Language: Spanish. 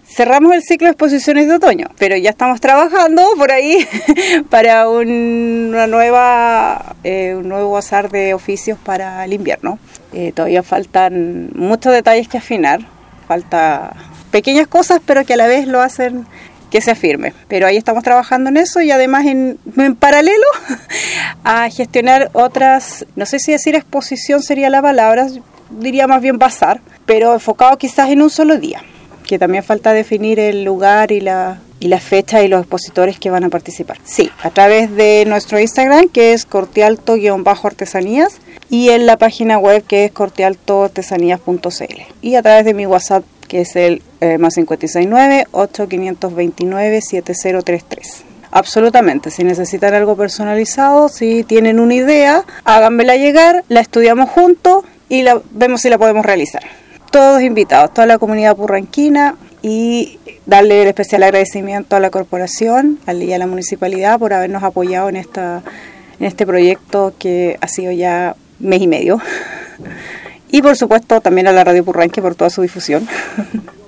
Cerramos el ciclo de exposiciones de otoño, pero ya estamos trabajando por ahí para un nuevo bazar de oficios para el invierno. Todavía faltan muchos detalles que afinar, falta pequeñas cosas, pero que a la vez lo hacen que se afirme. Pero ahí estamos trabajando en eso y además en paralelo a gestionar otras, no sé si decir exposición sería la palabra, diría más bien bazar, pero enfocado quizás en un solo día, que también falta definir el lugar y la fecha y los expositores que van a participar. Sí, a través de nuestro Instagram, que es cortialto_artesanías, y en la página web, que es cortialtoartesanías.cl, y a través de mi WhatsApp, que es el más 569-8529-7033. Absolutamente, si necesitan algo personalizado, si tienen una idea, háganmela llegar, la estudiamos juntos y vemos si la podemos realizar. Todos invitados, toda la comunidad purranquina, y darle el especial agradecimiento a la corporación y a la municipalidad por habernos apoyado en este proyecto que ha sido ya mes y medio. Y por supuesto también a la Radio Purranque por toda su difusión.